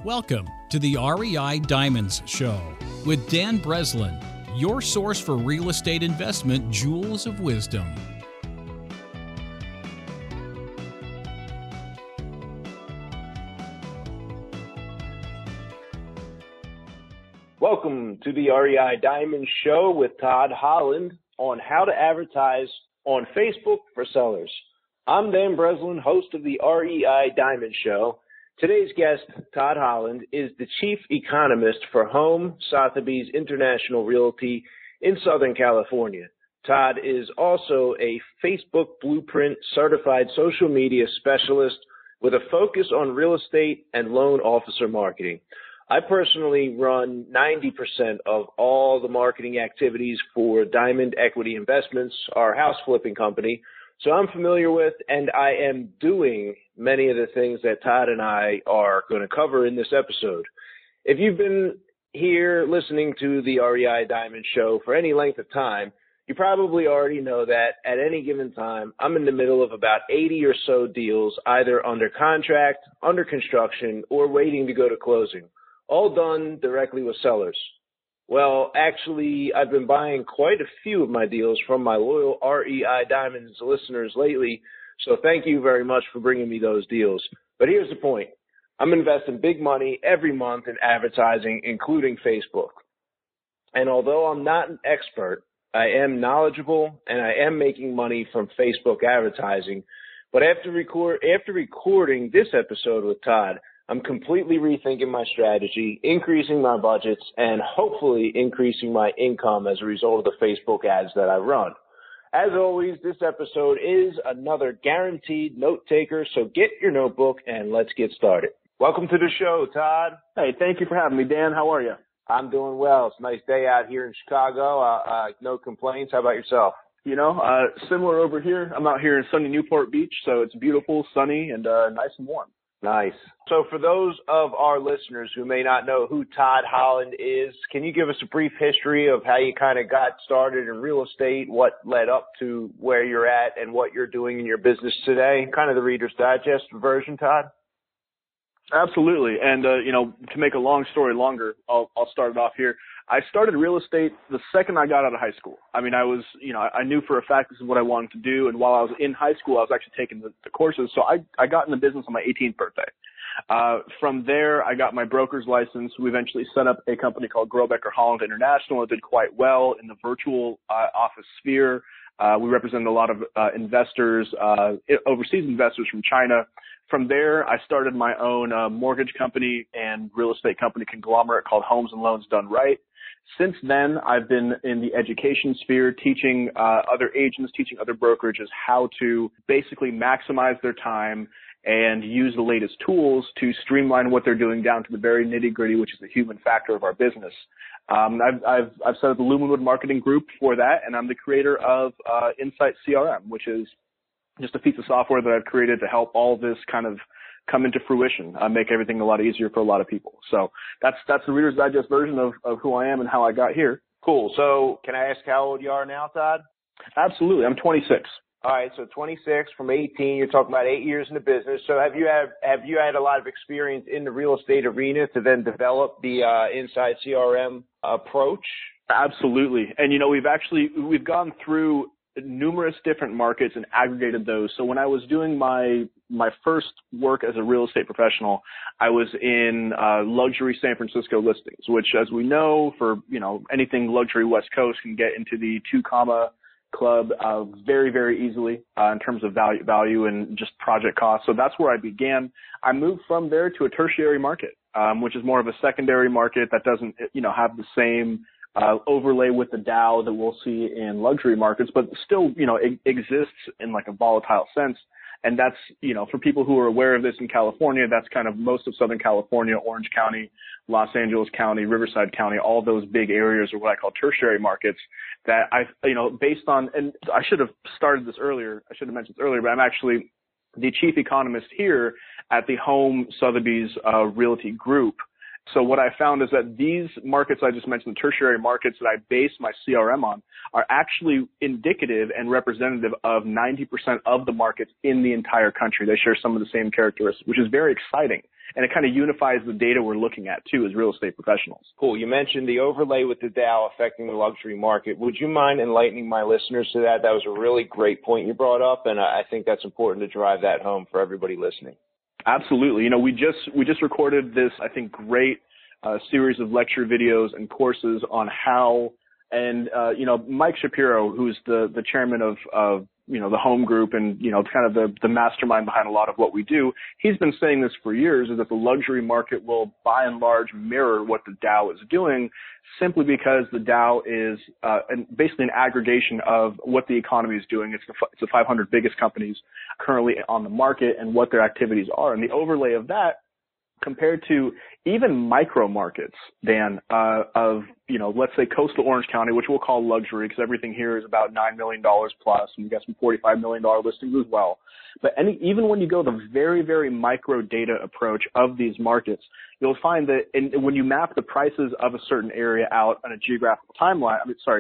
Welcome to the REI Diamonds Show with Dan Breslin, your source for real estate investment jewels of wisdom. Welcome to the REI Diamonds Show with Todd Holland on how to advertise on Facebook for sellers. I'm Dan Breslin, host of the REI Diamonds Show. Today's guest, Todd Holland, is the chief economist for Home Sotheby's International Realty in Southern California. Todd is also a Facebook Blueprint certified social media specialist with a focus on real estate and loan officer marketing. I personally run 90% of all the marketing activities for Diamond Equity Investments, our house flipping company. So I'm familiar with, and I am doing many of the things that Todd and I are going to cover in this episode. If you've been here listening to the REI Diamond Show for any length of time, you probably already know that at any given time, I'm in the middle of about 80 or so deals, either under contract, under construction, or waiting to go to closing, all done directly with sellers. Well, actually, I've been buying quite a few of my deals from my loyal REI Diamonds listeners lately, so thank you very much for bringing me those deals. But here's the point. I'm investing big money every month in advertising, including Facebook. And although I'm not an expert, I am knowledgeable and I am making money from Facebook advertising. But after recording this episode with Todd, I'm completely rethinking my strategy, increasing my budgets, and hopefully increasing my income as a result of the Facebook ads that I run. As always, this episode is another guaranteed note taker, so get your notebook and let's get started. Welcome to the show, Todd. Hey, thank you for having me, Dan. How are you? I'm doing well. It's a nice day out here in Chicago. No complaints. How about yourself? You know, similar over here. I'm out here in sunny Newport Beach, so it's beautiful, sunny, and nice and warm. Nice. So for those of our listeners who may not know who Todd Holland is, can you give us a brief history of how you kind of got started in real estate, what led up to where you're at, and what you're doing in your business today? Kind of the Reader's Digest version, Todd? Absolutely. And, to make a long story longer, I'll start it off here. I started real estate the second I got out of high school. I mean, I knew for a fact this is what I wanted to do. And while I was in high school, I was actually taking the courses. So I got in the business on my 18th birthday. From there, I got my broker's license. We eventually set up a company called Grobecker Holland International. It did quite well in the virtual office sphere. We represented a lot of investors, overseas investors from China. From there, I started my own mortgage company and real estate company conglomerate called Homes and Loans Done Right. Since then, I've been in the education sphere, teaching other agents, teaching other brokerages how to basically maximize their time and use the latest tools to streamline what they're doing down to the very nitty-gritty, which is the human factor of our business. I've set up the Lumenwood Marketing Group for that, and I'm the creator of Insight CRM, which is just a piece of software that I've created to help all this kind of come into fruition, make everything a lot easier for a lot of people. So that's the Reader's Digest version of who I am and how I got here. Cool. So can I ask how old you are now, Todd? Absolutely. I'm 26. All right. So 26 from 18, you're talking about 8 years in the business. So have you had a lot of experience in the real estate arena to then develop the Insight CRM approach? Absolutely. And, we've gone through numerous different markets and aggregated those. So when I was doing my first work as a real estate professional, I was in luxury San Francisco listings, which, as we know, for anything luxury West Coast can get into the 2 comma club very, very easily in terms of value and just project cost. So that's where I began. I moved from there to a tertiary market, which is more of a secondary market that doesn't have the same overlay with the Dow that we'll see in luxury markets, but still, it exists in like a volatile sense. And that's, for people who are aware of this in California, that's kind of most of Southern California, Orange County, Los Angeles County, Riverside County, all those big areas are what I call tertiary markets that based on, and I should have started this earlier. I should have mentioned this earlier, but I'm actually the chief economist here at the Home Sotheby's Realty Group. So what I found is that these markets I just mentioned, the tertiary markets that I base my CRM on, are actually indicative and representative of 90% of the markets in the entire country. They share some of the same characteristics, which is very exciting. and it kind of unifies the data we're looking at too as real estate professionals. Cool. You mentioned the overlay with the Dow affecting the luxury market. Would you mind enlightening my listeners to that? That was a really great point you brought up, and I think that's important to drive that home for everybody listening. Absolutely. You know, we just recorded this, I think, great series of lecture videos and courses on how, and you know, Mike Shapiro, who's the chairman of you know, the Home Group and, you know, kind of the mastermind behind a lot of what we do, he's been saying this for years, is that the luxury market will by and large mirror what the Dow is doing, simply because the Dow is basically an aggregation of what the economy is doing. It's the 500 biggest companies currently on the market and what their activities are. And the overlay of that compared to even micro markets, Dan, of, you know, let's say coastal Orange County, which we'll call luxury because everything here is about $9 million plus, and we've got some $45 million listings as well. But even when you go the very, very micro data approach of these markets, you'll find that when you map the prices of a certain area out on a geographical timeline,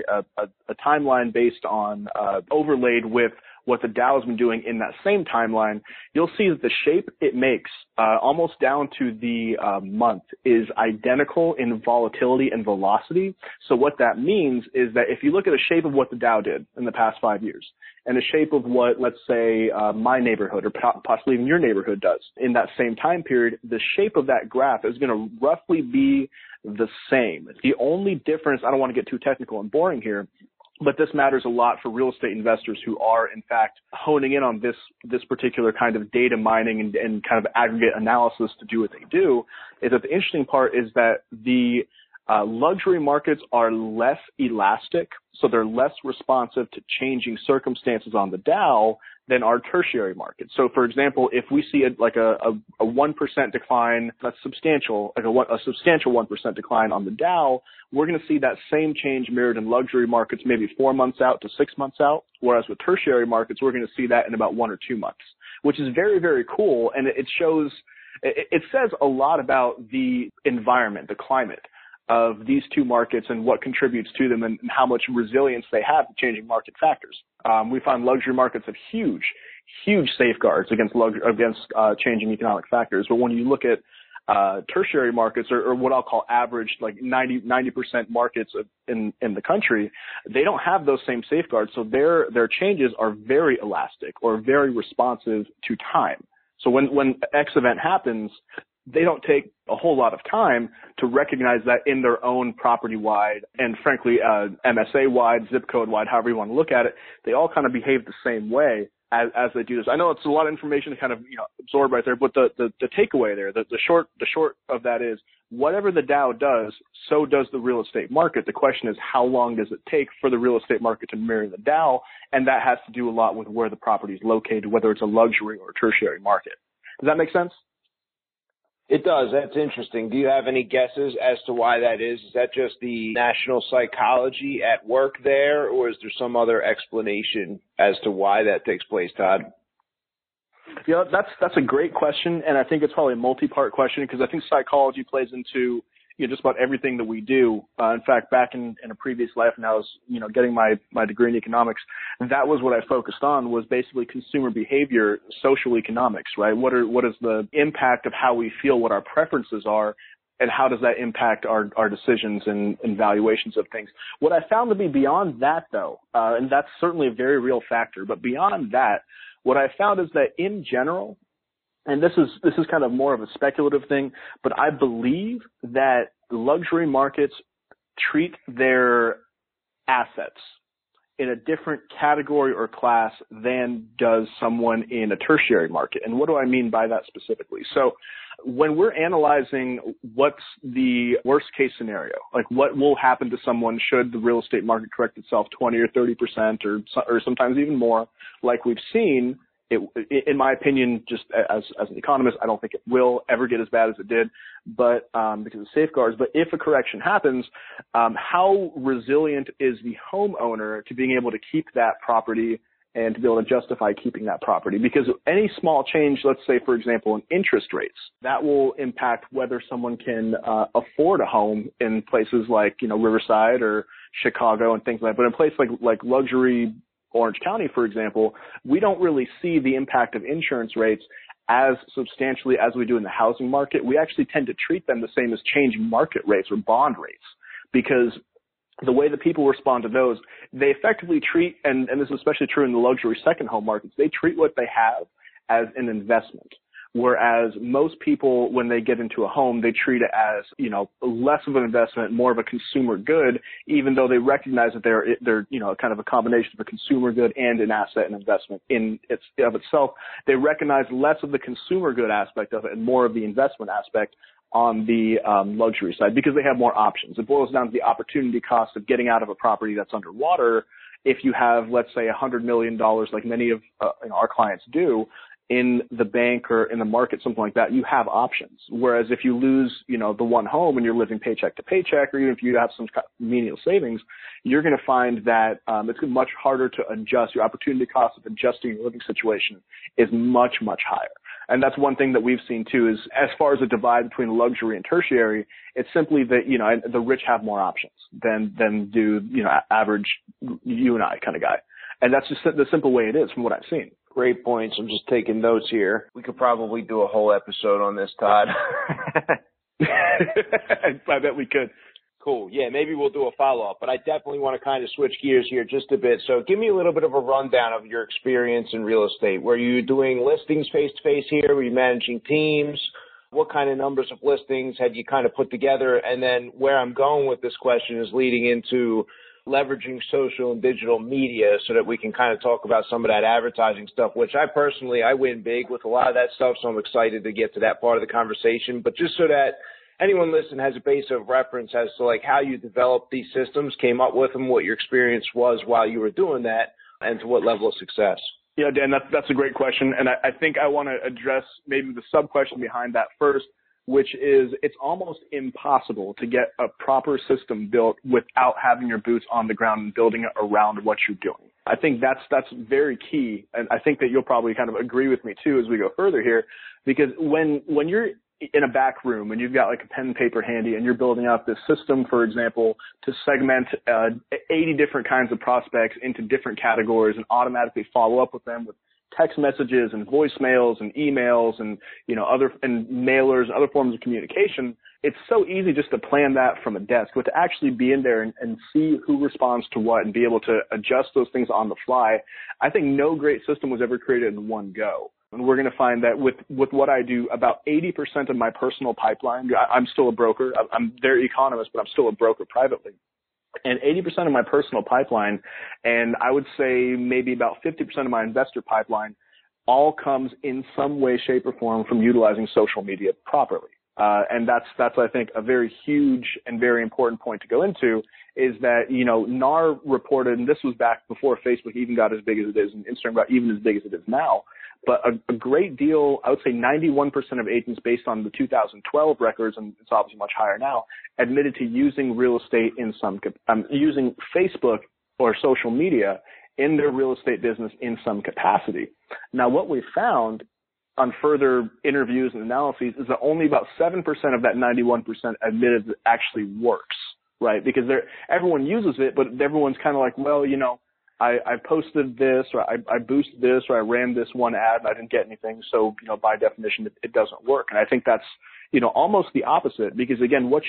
a timeline based on overlaid with what the Dow has been doing in that same timeline, you'll see that the shape it makes, almost down to the month, is identical in volatility and velocity. So what that means is that if you look at the shape of what the Dow did in the past 5 years, and the shape of what, let's say, my neighborhood or possibly even your neighborhood does in that same time period, the shape of that graph is going to roughly be the same. The only difference, I don't want to get too technical and boring here, but this matters a lot for real estate investors who are, in fact, honing in on this particular kind of data mining and kind of aggregate analysis to do what they do, is that the interesting part is that the luxury markets are less elastic, so they're less responsive to changing circumstances on the Dow than our tertiary markets. So, for example, if we see a 1% decline, that's substantial, like a substantial 1% decline on the Dow, we're going to see that same change mirrored in luxury markets maybe 4 months out to 6 months out, whereas with tertiary markets, we're going to see that in about 1 or 2 months, which is very, very cool, and it says a lot about the environment, the climate of these two markets and what contributes to them and how much resilience they have to changing market factors. We find luxury markets have huge safeguards against changing economic factors. But when you look at tertiary markets or what I'll call average, like 90% markets in the country, they don't have those same safeguards. So their changes are very elastic or very responsive to time. So when X event happens, they don't take a whole lot of time to recognize that in their own property-wide and, frankly, MSA-wide, zip code-wide, however you want to look at it. They all kind of behave the same way as they do this. I know it's a lot of information to kind of, you know, absorb right there, but the takeaway there, the short of that is whatever the Dow does, so does the real estate market. The question is, how long does it take for the real estate market to mirror the Dow? And that has to do a lot with where the property is located, whether it's a luxury or a tertiary market. Does that make sense? It does. That's interesting. Do you have any guesses as to why that is? Is that just the national psychology at work there, or is there some other explanation as to why that takes place, Todd? Yeah, that's a great question, and I think it's probably a multi-part question because I think psychology plays into, you know, just about everything that we do. In fact, back in a previous life, when I was, you know, getting my degree in economics, that was what I focused on, was basically consumer behavior, social economics, right? What is the impact of how we feel, what our preferences are, and how does that impact our decisions and valuations of things? What I found to be beyond that, though, and that's certainly a very real factor, but beyond that, what I found is that in general, and this is kind of more of a speculative thing, but I believe that luxury markets treat their assets in a different category or class than does someone in a tertiary market. And what do I mean by that specifically? So when we're analyzing what's the worst case scenario, like what will happen to someone should the real estate market correct itself 20 or 30% or sometimes even more, like we've seen, in my opinion, just as an economist, I don't think it will ever get as bad as it did, but because of safeguards. But if a correction happens, how resilient is the homeowner to being able to keep that property and to be able to justify keeping that property? Because any small change, let's say, for example, in interest rates, that will impact whether someone can afford a home in places like, you know, Riverside or Chicago and things like that. But in places like luxury Orange County, for example, we don't really see the impact of insurance rates as substantially as we do in the housing market, we actually tend to treat them the same as changing market rates or bond rates, because the way that people respond to those, they effectively treat, and this is especially true in the luxury second home markets, they treat what they have as an investment. Whereas most people, when they get into a home, they treat it as, less of an investment, more of a consumer good, even though they recognize that they're kind of a combination of a consumer good and an asset and investment in of itself. They recognize less of the consumer good aspect of it and more of the investment aspect on the luxury side, because they have more options. It boils down to the opportunity cost of getting out of a property that's underwater. If you have, let's say, $100 million, like many of our clients do, in the bank or in the market, something like that, you have options. Whereas if you lose, the one home and you're living paycheck to paycheck, or even if you have some menial savings, you're going to find that it's much harder to adjust. Your opportunity cost of adjusting your living situation is much, much higher. And that's one thing that we've seen too, is as far as a divide between luxury and tertiary, it's simply that, the rich have more options than do, average you and I kind of guy. And that's just the simple way it is from what I've seen. Great points. I'm just taking notes here. We could probably do a whole episode on this, Todd. I bet we could. Cool. Yeah, maybe we'll do a follow-up, but I definitely want to kind of switch gears here just a bit. So give me a little bit of a rundown of your experience in real estate. Were you doing listings face-to-face here? Were you managing teams? What kind of numbers of listings had you kind of put together? And then where I'm going with this question is leading into leveraging social and digital media so that we can kind of talk about some of that advertising stuff, which I win big with a lot of that stuff, so I'm excited to get to that part of the conversation. But just so that anyone listening has a base of reference as to like how you developed these systems, came up with them, what your experience was while you were doing that, and to what level of success. Yeah, Dan, that's a great question. And I think I want to address maybe the sub-question behind that first, which is it's almost impossible to get a proper system built without having your boots on the ground and building it around what you're doing. I think that's very key, and I think that you'll probably kind of agree with me too as we go further here, because when you're in a back room and you've got like a pen and paper handy and you're building out this system, for example, to segment 80 different kinds of prospects into different categories and automatically follow up with them with text messages and voicemails and emails and, other and mailers and other forms of communication, it's so easy just to plan that from a desk, but to actually be in there and see who responds to what and be able to adjust those things on the fly. I think no great system was ever created in one go. And we're going to find that with what I do, about 80% of my personal pipeline, I'm still a broker. I'm their economist, but I'm still a broker privately. And 80% of my personal pipeline, and I would say maybe about 50% of my investor pipeline, all comes in some way, shape, or form from utilizing social media properly. And that's I think a very huge and very important point to go into, is that, NAR reported, and this was back before Facebook even got as big as it is and Instagram got even as big as it is now, but a great deal, I would say 91% of agents based on the 2012 records, and it's obviously much higher now, admitted to using real estate using Facebook or social media in their real estate business in some capacity. Now, what we found on further interviews and analyses is that only about 7% of that 91% admitted it actually works, right? Because everyone uses it, but everyone's kind of like, well, I posted this, or I boosted this, or I ran this one ad and I didn't get anything. So, by definition, it doesn't work. And I think that's, almost the opposite, because again, what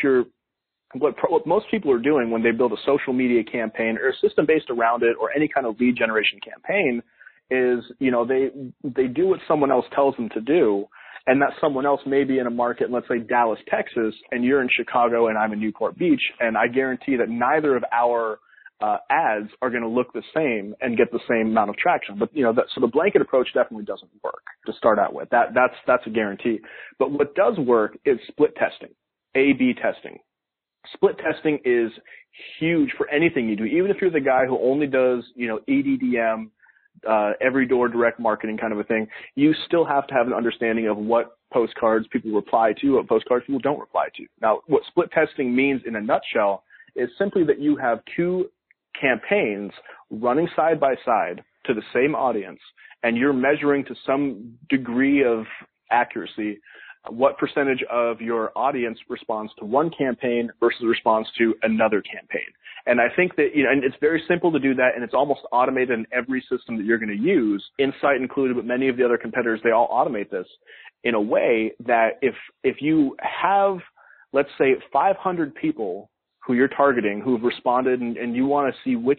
most people are doing when they build a social media campaign or a system based around it or any kind of lead generation campaign is, they do what someone else tells them to do. And that someone else may be in a market, let's say Dallas, Texas, and you're in Chicago and I'm in Newport Beach. And I guarantee that neither of our ads are going to look the same and get the same amount of traction. But, so the blanket approach definitely doesn't work to start out with. That's a guarantee. But what does work is split testing, A/B testing. Split testing is huge for anything you do. Even if you're the guy who only does, EDDM, every door direct marketing kind of a thing, you still have to have an understanding of what postcards people reply to, what postcards people don't reply to. Now, what split testing means in a nutshell is simply that you have two campaigns running side by side to the same audience, and you're measuring to some degree of accuracy what percentage of your audience responds to one campaign versus responds to another campaign. And I think that, and it's very simple to do that, and it's almost automated in every system that you're going to use, Insight included, but many of the other competitors, they all automate this in a way that if you have, let's say, 500 people who you're targeting who have responded and you want to see which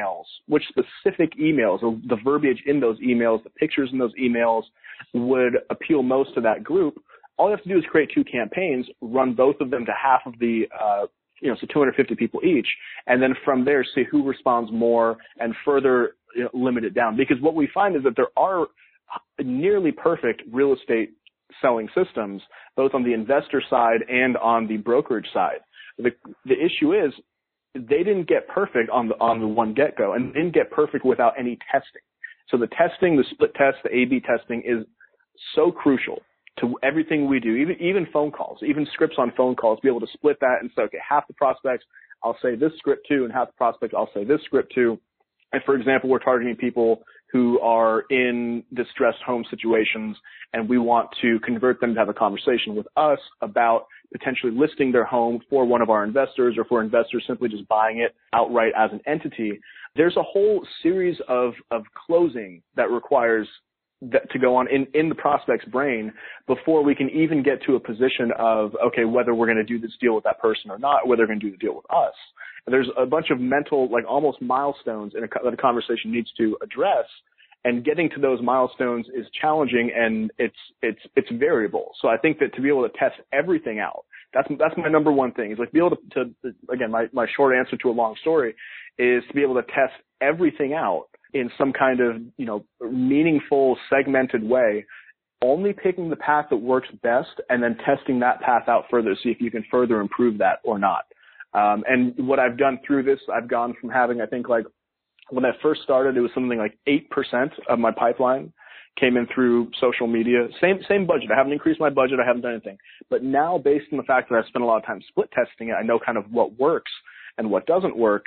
specific emails, or the verbiage in those emails, the pictures in those emails would appeal most to that group, all you have to do is create 2 campaigns, run both of them to half of the, so 250 people each, and then from there see who responds more and further limit it down. Because what we find is that there are nearly perfect real estate selling systems, both on the investor side and on the brokerage side. The issue is they didn't get perfect on the one get-go, and didn't get perfect without any testing. So the testing, the split test, the A/B testing is so crucial to everything we do, even phone calls, even scripts on phone calls, be able to split that and say, okay, half the prospects I'll say this script to, and half the prospects I'll say this script to. And for example, we're targeting people who are in distressed home situations, and we want to convert them to have a conversation with us about potentially listing their home for one of our investors, or for investors simply just buying it outright as an entity. There's a whole series of closing that requires that to go on in the prospect's brain before we can even get to a position of, okay, whether we're going to do this deal with that person or not, whether they're going to do the deal with us. And there's a bunch of mental, like almost milestones that a conversation needs to address, and getting to those milestones is challenging, and it's variable. So I think that to be able to test everything out, that's my number one thing, is like be able to again, my short answer to a long story is to be able to test everything out in some kind of, meaningful, segmented way, only picking the path that works best and then testing that path out further to see if you can further improve that or not. And what I've done through this, I've gone from having, I think, like when I first started, it was something like 8% of my pipeline came in through social media. Same budget. I haven't increased my budget. I haven't done anything. But now, based on the fact that I've spent a lot of time split testing it, I know kind of what works and what doesn't work.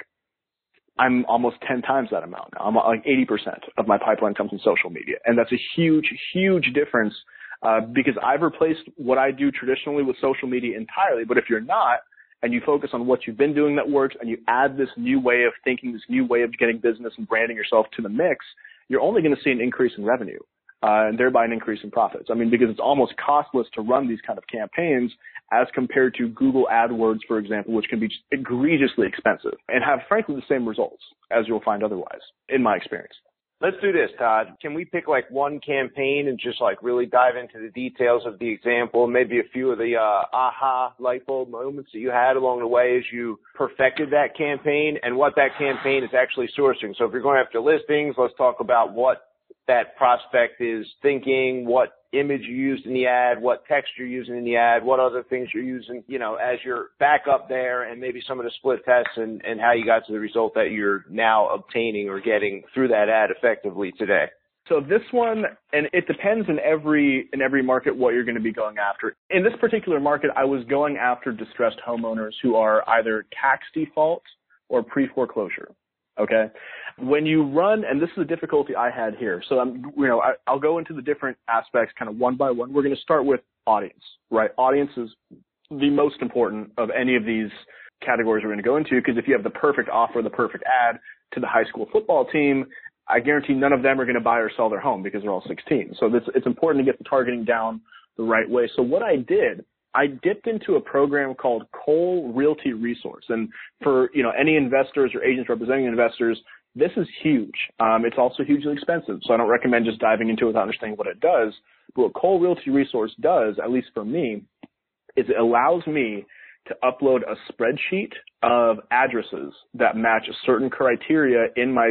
I'm almost 10 times that amount now. I'm like 80% of my pipeline comes from social media. And that's a huge, huge difference because I've replaced what I do traditionally with social media entirely. But if you're not, and you focus on what you've been doing that works, and you add this new way of thinking, this new way of getting business and branding yourself to the mix, you're only going to see an increase in revenue and thereby an increase in profits. I mean, because it's almost costless to run these kind of campaigns as compared to Google AdWords, for example, which can be just egregiously expensive and have, frankly, the same results as you'll find otherwise, in my experience. Let's do this, Todd. Can we pick like one campaign and just like really dive into the details of the example, maybe a few of the aha light bulb moments that you had along the way as you perfected that campaign and what that campaign is actually sourcing? So if you're going after listings, let's talk about what that prospect is thinking, what image you used in the ad, what text you're using in the ad, what other things you're using, as your backup there, and maybe some of the split tests and how you got to the result that you're now obtaining or getting through that ad effectively today. So this one, and it depends in every market what you're going to be going after. In this particular market, I was going after distressed homeowners who are either tax default or pre-foreclosure. Okay. When you run, and this is the difficulty I had here. So I'll go into the different aspects kind of one by one. We're going to start with audience, right? Audience is the most important of any of these categories we're going to go into, because if you have the perfect offer, the perfect ad to the high school football team, I guarantee none of them are going to buy or sell their home because they're all 16. So it's important to get the targeting down the right way. So what I did, I dipped into a program called Cole Realty Resource. And for, any investors or agents representing investors, this is huge. It's also hugely expensive. So I don't recommend just diving into it without understanding what it does. But what Cole Realty Resource does, at least for me, is it allows me to upload a spreadsheet of addresses that match a certain criteria in my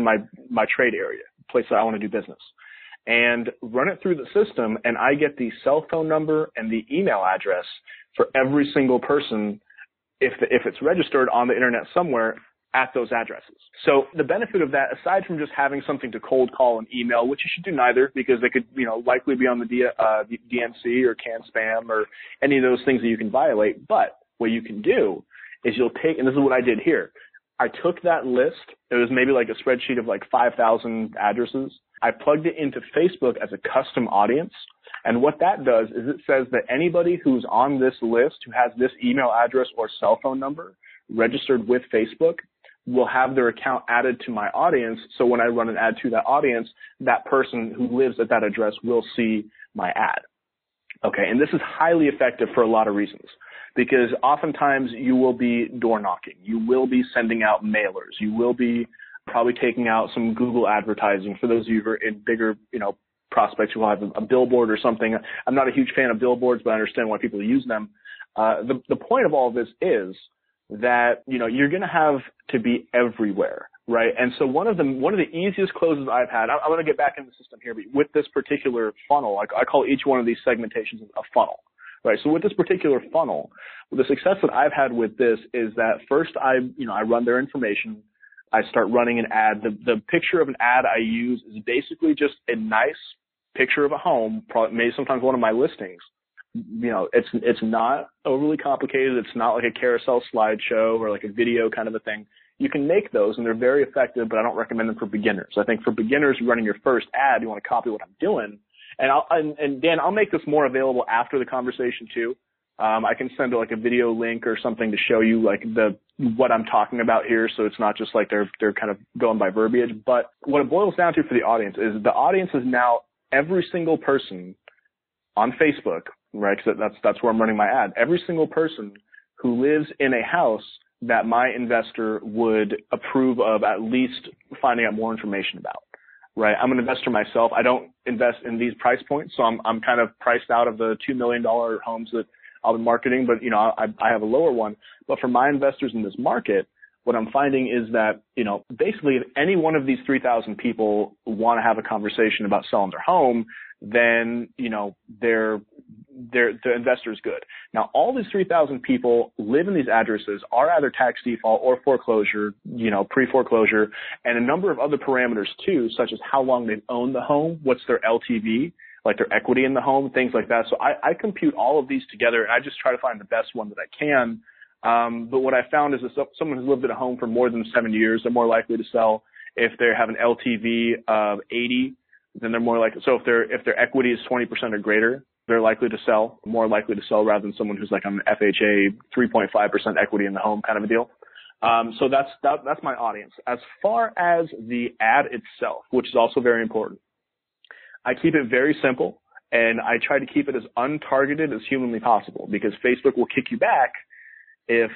trade area, place that I want to do business, and run it through the system, and I get the cell phone number and the email address for every single person if it's registered on the internet somewhere at those addresses. So the benefit of that, aside from just having something to cold call and email, which you should do neither, because they could, likely be on the DNC or CAN spam or any of those things that you can violate. But what you can do is you'll take, and this is what I did here. I took that list. It was maybe like a spreadsheet of like 5,000 addresses. I plugged it into Facebook as a custom audience. And what that does is it says that anybody who's on this list who has this email address or cell phone number registered with Facebook will have their account added to my audience. So when I run an ad to that audience, that person who lives at that address will see my ad. Okay, and this is highly effective for a lot of reasons, because oftentimes you will be door knocking, you will be sending out mailers, you will be probably taking out some Google advertising. For those of you who are in bigger, prospects who have a billboard or something. I'm not a huge fan of billboards, but I understand why people use them. The point of all of this is that, you're going to have to be everywhere, right? And so one of the easiest closes I've had, I'm going to get back in the system here, but with this particular funnel, I call each one of these segmentations a funnel, right? So with this particular funnel, the success that I've had with this is that first I run their information. I start running an ad. The picture of an ad I use is basically just a nice picture of a home, maybe sometimes one of my listings. It's not overly complicated. It's not like a carousel slideshow or like a video kind of a thing. You can make those, and they're very effective, but I don't recommend them for beginners. I think for beginners running your first ad, you want to copy what I'm doing. And Dan, I'll make this more available after the conversation too. I can send like a video link or something to show you like what I'm talking about here, so it's not just like they're kind of going by verbiage. But what it boils down to for the audience is now every single person on Facebook, right? Because that's where I'm running my ad. Every single person who lives in a house that my investor would approve of at least finding out more information about, right? I'm an investor myself. I don't invest in these price points, so I'm kind of priced out of the $2 million homes that I'll be marketing, but I have a lower one. But for my investors in this market, what I'm finding is that, basically if any one of these 3,000 people want to have a conversation about selling their home, then, the investor is good. Now, all these 3,000 people live in these addresses, are either tax default or foreclosure, pre-foreclosure, and a number of other parameters too, such as how long they've owned the home, what's their LTV, like their equity in the home, things like that. So I compute all of these together, and I just try to find the best one that I can. But what I found is that someone who's lived in a home for more than 7 years, they're more likely to sell. If they have an LTV of 80, then they're more likely. So if their equity is 20% or greater, they're more likely to sell rather than someone who's like on FHA, 3.5% equity in the home kind of a deal. So that's my audience. As far as the ad itself, which is also very important, I keep it very simple, and I try to keep it as untargeted as humanly possible, because Facebook will kick you back if,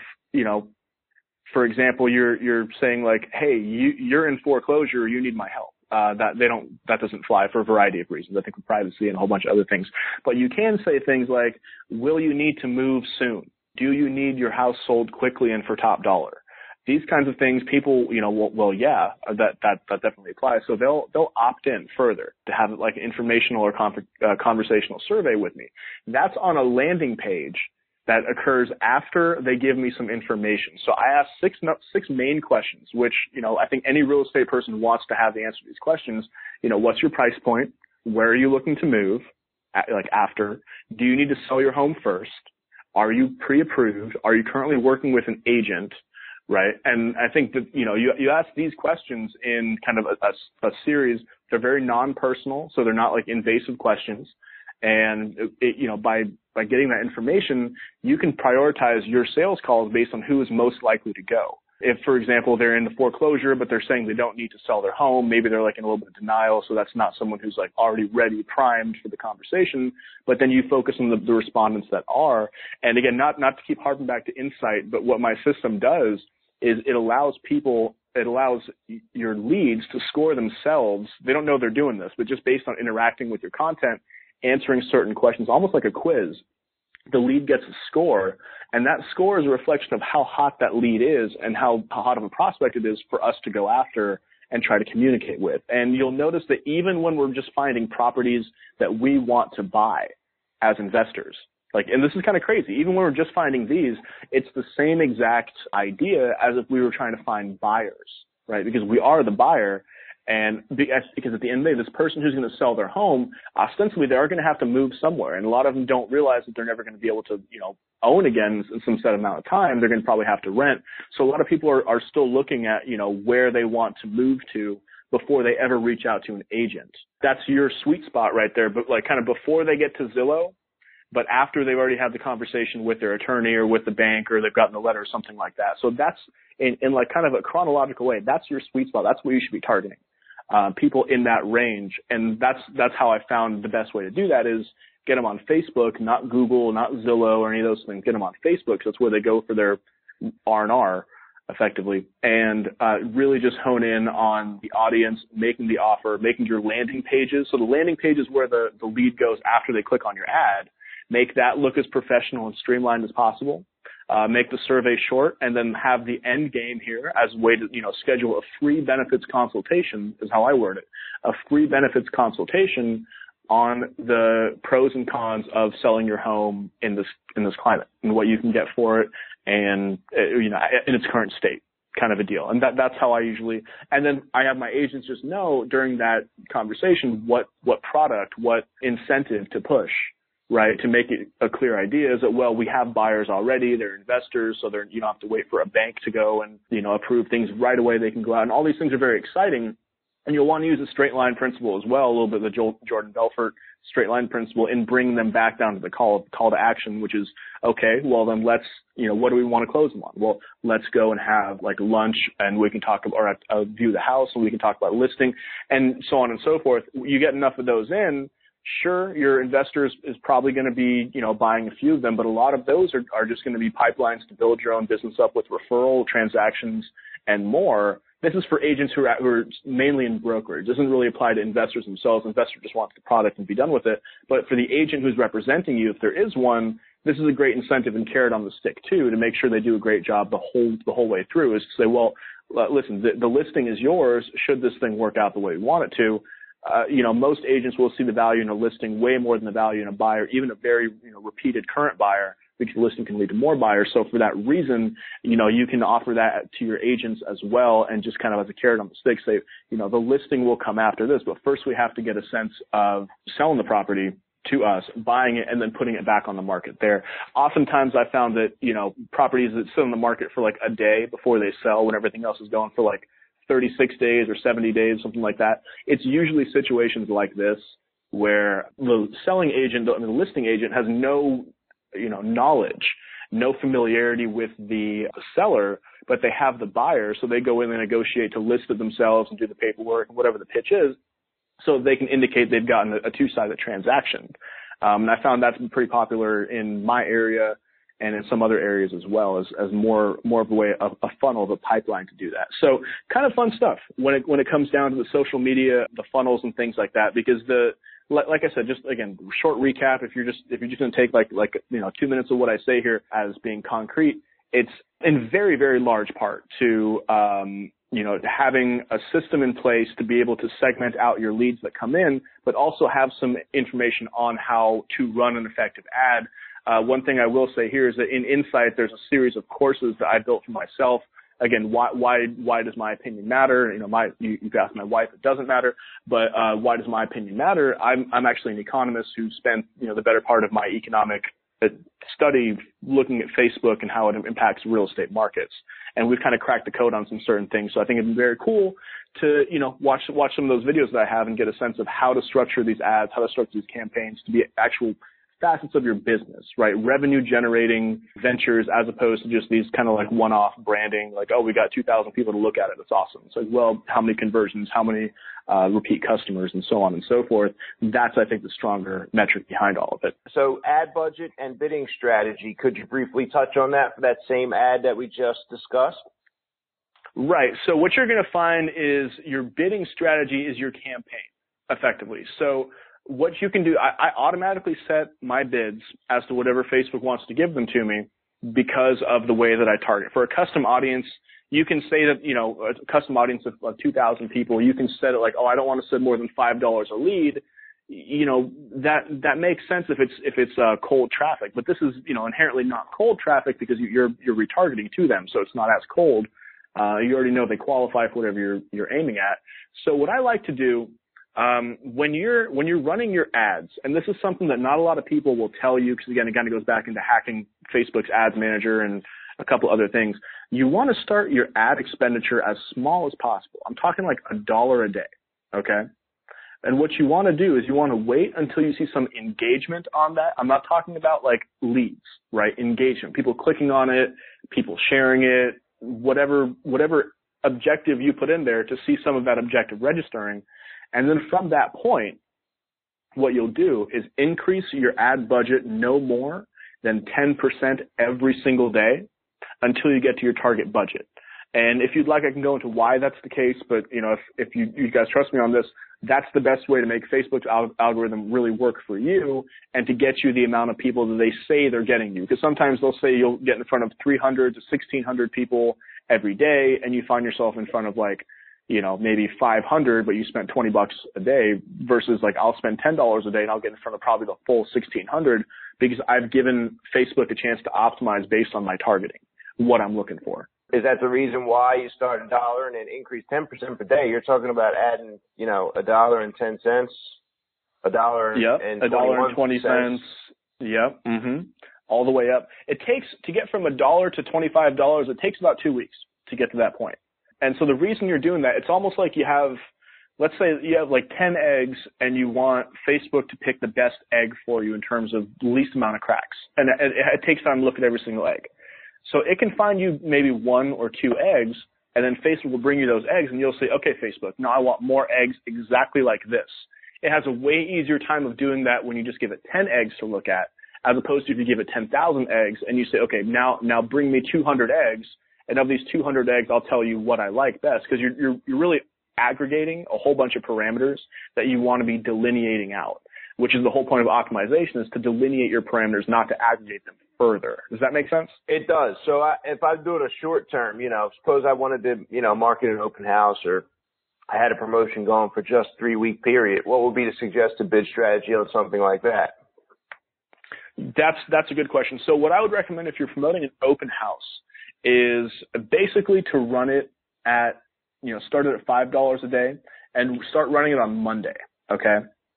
for example, you're saying like, hey, you're in foreclosure, you need my help. That doesn't fly for a variety of reasons. I think with privacy and a whole bunch of other things. But you can say things like, will you need to move soon? Do you need your house sold quickly and for top dollar? These kinds of things, people, well, yeah, that definitely applies. So they'll opt in further to have like an informational or conversational survey with me. That's on a landing page that occurs after they give me some information. So I ask six main questions, which, I think any real estate person wants to have the answer to these questions. What's your price point? Where are you looking to move? After? Do you need to sell your home first? Are you pre-approved? Are you currently working with an agent? Right. And I think that, you ask these questions in kind of a series. They're very non-personal, so they're not like invasive questions. And by getting that information, you can prioritize your sales calls based on who is most likely to go. If, for example, they're in the foreclosure, but they're saying they don't need to sell their home, maybe they're like in a little bit of denial, so that's not someone who's like already ready, primed for the conversation. But then you focus on the respondents that are. And again, not to keep harping back to insight, but what my system does is it allows your leads to score themselves. They don't know they're doing this, but just based on interacting with your content, answering certain questions, almost like a quiz, the lead gets a score, and that score is a reflection of how hot that lead is and how hot of a prospect it is for us to go after and try to communicate with. And you'll notice that even when we're just finding properties that we want to buy as investors, and this is kind of crazy, even when we're just finding these, it's the same exact idea as if we were trying to find buyers, right? Because we are the buyer. And because at the end of the day, this person who's going to sell their home, ostensibly they are going to have to move somewhere. And a lot of them don't realize that they're never going to be able to, own again in some set amount of time. They're going to probably have to rent. So a lot of people are still looking at, where they want to move to before they ever reach out to an agent. That's your sweet spot right there. But kind of before they get to Zillow, but after they've already had the conversation with their attorney or with the bank or they've gotten the letter or something like that. So that's in like kind of a chronological way. That's your sweet spot. That's what you should be targeting. People in that range. And that's how I found the best way to do that is get them on Facebook, not Google, not Zillow or any of those things. Get them on Facebook. So that's where they go for their R&R effectively, and really just hone in on the audience, making the offer, making your landing pages. So the landing page is where the lead goes after they click on your ad. Make that look as professional and streamlined as possible. Make the survey short, and then have the end game here as a way to, schedule a free benefits consultation is how I word it. A free benefits consultation on the pros and cons of selling your home in this climate and what you can get for it and, in its current state kind of a deal. And that's how I usually, and then I have my agents just know during that conversation what product, what incentive to push, right? To make it a clear idea is that, well, we have buyers already, they're investors, so you don't have to wait for a bank to go and, approve things right away. They can go out, and all these things are very exciting. And you'll want to use the straight line principle as well, a little bit of the Jordan Belfort straight line principle, and bring them back down to the call to action, which is, okay, well then let's, what do we want to close them on? Well, let's go and have like lunch, and we can talk about, or view the house, and we can talk about listing, and so on and so forth. You get enough of those in, sure, your investor is probably going to be, buying a few of them, but a lot of those are just going to be pipelines to build your own business up with referral transactions and more. This is for agents who are mainly in brokerage. It doesn't really apply to investors themselves. Investor just wants the product and be done with it. But for the agent who's representing you, if there is one, this is a great incentive and carrot on the stick too, to make sure they do a great job the whole way through, is to say, well, listen, the listing is yours. Should this thing work out the way we want it to? Most agents will see the value in a listing way more than the value in a buyer, even a very, repeated current buyer, because the listing can lead to more buyers. So for that reason, you can offer that to your agents as well, and just kind of as a carrot on the stick say, the listing will come after this, but first we have to get a sense of selling the property to us, buying it, and then putting it back on the market there. Oftentimes I found that, properties that sit on the market for like a day before they sell, when everything else is going for like 36 days or 70 days, something like that. It's usually situations like this where the selling agent, the listing agent, has no knowledge, no familiarity with the seller, but they have the buyer, so they go in and negotiate to list it themselves and do the paperwork and whatever the pitch is, so they can indicate they've gotten a two-sided transaction. And I found that's been pretty popular in my area and in some other areas as well, as more of a way of a funnel, of a pipeline to do that. So kind of fun stuff when it comes down to the social media, the funnels and things like that, because like I said, just again, short recap, if you're just going to take like 2 minutes of what I say here as being concrete, it's in very, very large part to, having a system in place to be able to segment out your leads that come in, but also have some information on how to run an effective ad. One thing I will say here is that in Insight, there's a series of courses that I built for myself. Again, why does my opinion matter? You can ask my wife, it doesn't matter, but why does my opinion matter? I'm actually an economist who spent, the better part of my economic study looking at Facebook and how it impacts real estate markets. And we've kind of cracked the code on some certain things. So I think it'd be very cool to, watch some of those videos that I have and get a sense of how to structure these ads, how to structure these campaigns to be actual facets of your business, right? Revenue generating ventures, as opposed to just these kind of like one-off branding, like, oh, we got 2,000 people to look at it. It's awesome. It's like, well, how many conversions, how many repeat customers, and so on and so forth. That's, I think, the stronger metric behind all of it. So ad budget and bidding strategy, could you briefly touch on that for that same ad that we just discussed? Right. So what you're going to find is your bidding strategy is your campaign, effectively. So what you can do, I automatically set my bids as to whatever Facebook wants to give them to me because of the way that I target. For a custom audience, you can say that, a custom audience of 2,000 people, you can set it like, oh, I don't want to send more than $5 a lead. That makes sense if it's cold traffic, but this is, inherently not cold traffic because you're retargeting to them. So it's not as cold. You already know they qualify for whatever you're aiming at. So what I like to do, when you're running your ads, and this is something that not a lot of people will tell you, because again, it kind of goes back into hacking Facebook's ads manager and a couple other things. You want to start your ad expenditure as small as possible. I'm talking like $1 a day. Okay. And what you want to do is you want to wait until you see some engagement on that. I'm not talking about like leads, right? Engagement, people clicking on it, people sharing it, whatever objective you put in there to see some of that objective registering. And then from that point, what you'll do is increase your ad budget no more than 10% every single day until you get to your target budget. And if you'd like, I can go into why that's the case, but if you guys trust me on this, that's the best way to make Facebook's algorithm really work for you and to get you the amount of people that they say they're getting you. Because sometimes they'll say you'll get in front of 300 to 1,600 people every day, and you find yourself in front of maybe 500, but you spent $20 a day versus I'll spend $10 a day and I'll get in front of probably the full 1,600 because I've given Facebook a chance to optimize based on my targeting, what I'm looking for. Is that the reason why you start $1 and then increase 10% per day? You're talking about adding, $1.10, $1.20. Yep. Mm-hmm. All the way up. It takes to get from $1 to $25. It takes about 2 weeks to get to that point. And so the reason you're doing that, it's almost like you have, let's say you have 10 eggs and you want Facebook to pick the best egg for you in terms of the least amount of cracks. And it takes time to look at every single egg. So it can find you maybe 1 or 2 eggs, and then Facebook will bring you those eggs, and you'll say, okay, Facebook, now I want more eggs exactly like this. It has a way easier time of doing that when you just give it 10 eggs to look at, as opposed to if you give it 10,000 eggs and you say, okay, now bring me 200 eggs, and of these 200 eggs, I'll tell you what I like best, because you're really aggregating a whole bunch of parameters that you want to be delineating out, which is the whole point of optimization, is to delineate your parameters, not to aggregate them further. Does that make sense? It does. So if I'm doing a short term, suppose I wanted to, market an open house, or I had a promotion going for just 3-week period, what would be the suggested bid strategy on something like that? That's a good question. So what I would recommend if you're promoting an open house is basically to run it at, start it at $5 a day and start running it on Monday. Okay.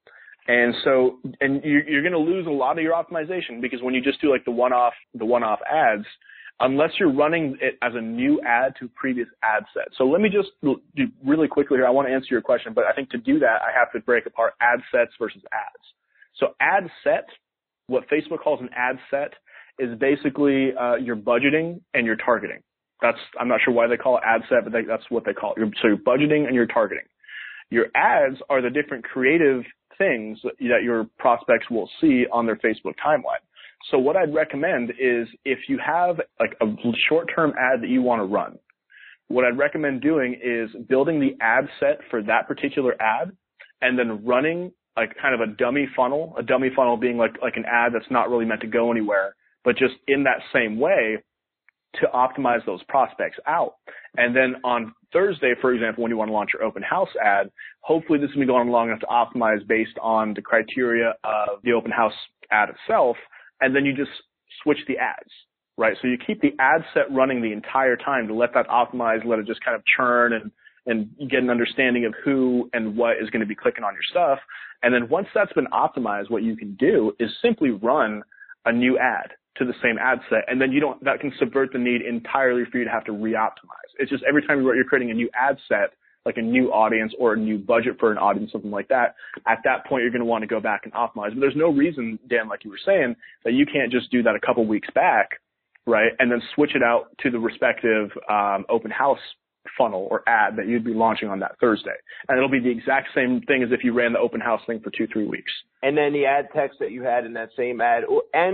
And so, you're going to lose a lot of your optimization, because when you just do the one-off ads, unless you're running it as a new ad to a previous ad set. So let me just do really quickly here. I want to answer your question, but I think to do that, I have to break apart ad sets versus ads. So ad set, what Facebook calls an ad set, is basically your budgeting and your targeting. I'm not sure why they call it ad set, but that's what they call it. So your budgeting and your targeting. Your ads are the different creative things that your prospects will see on their Facebook timeline. So what I'd recommend is, if you have a short-term ad that you want to run, what I'd recommend doing is building the ad set for that particular ad and then running kind of a dummy funnel being like an ad that's not really meant to go anywhere, but just in that same way to optimize those prospects out. And then on Thursday, for example, when you want to launch your open house ad, hopefully this has been going long enough to optimize based on the criteria of the open house ad itself, and then you just switch the ads, right? So you keep the ad set running the entire time to let that optimize, let it just kind of churn and get an understanding of who and what is going to be clicking on your stuff. And then once that's been optimized, what you can do is simply run a new ad to the same ad set, and then that can subvert the need entirely for you to have to re-optimize. It's just every time you're creating a new ad set, like a new audience or a new budget for an audience, something like that, at that point you're going to want to go back and optimize. But there's no reason, Dan, like you were saying, that you can't just do that a couple weeks back, right, and then switch it out to the respective open house funnel or ad that you'd be launching on that Thursday. And it'll be the exact same thing as if you ran the open house thing for 2-3 weeks. And then the ad text that you had in that same ad,